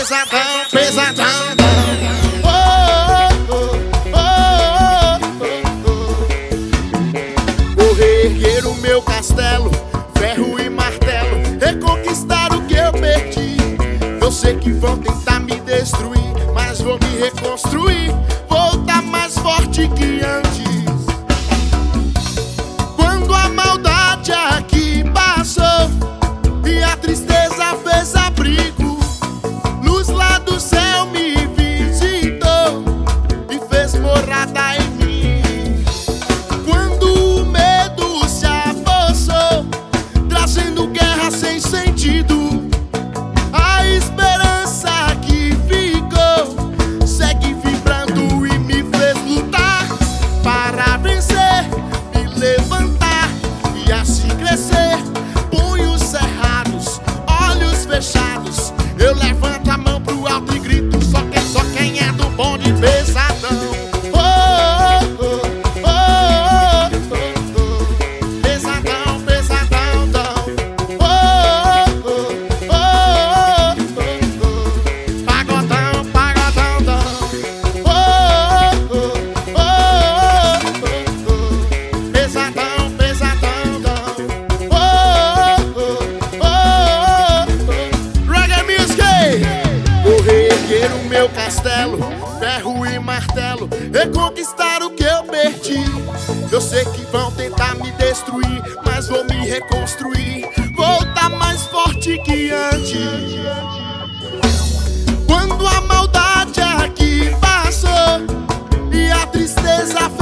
pesadão, pesadão. Vou reerguer o meu castelo, ferro e martelo, reconquistar o que eu perdi. Eu sei que vão tentar me destruir, mas vou me reconstruir, voltar mais forte que antes. Quando a maldade aqui passou e a tristeza fez abrigo, luz lá do céu me visitou e fez morada em mim. Quando o medo se apossou, trazendo guerra sem sentido, a esperança que ficou segue vibrando e me fez lutar para vencer, me levantar e assim crescer. Punhos cerrados, olhos fechados, eu levanto a mão pro alto e grito: só quem é do bonde pesadão. Pesadão, pesadão, pagodão, pagodão, pesadão, pesadão, reggae music. Vou reerguer o meu castelo, ferro e martelo, reconquistar o que eu perdi. Eu sei que vão tentar me destruir, mas vou me reconstruir, voltar mais forte que antes. Quando a maldade aqui passou e a tristeza